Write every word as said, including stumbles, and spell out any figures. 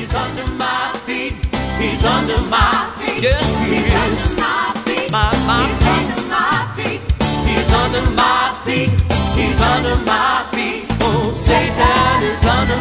He's under my feet. He's under my feet. Yes, he He's is. Under my feet. My, my He's feet. Under my feet. He's under my feet. He's under my feet. Oh, Satan is under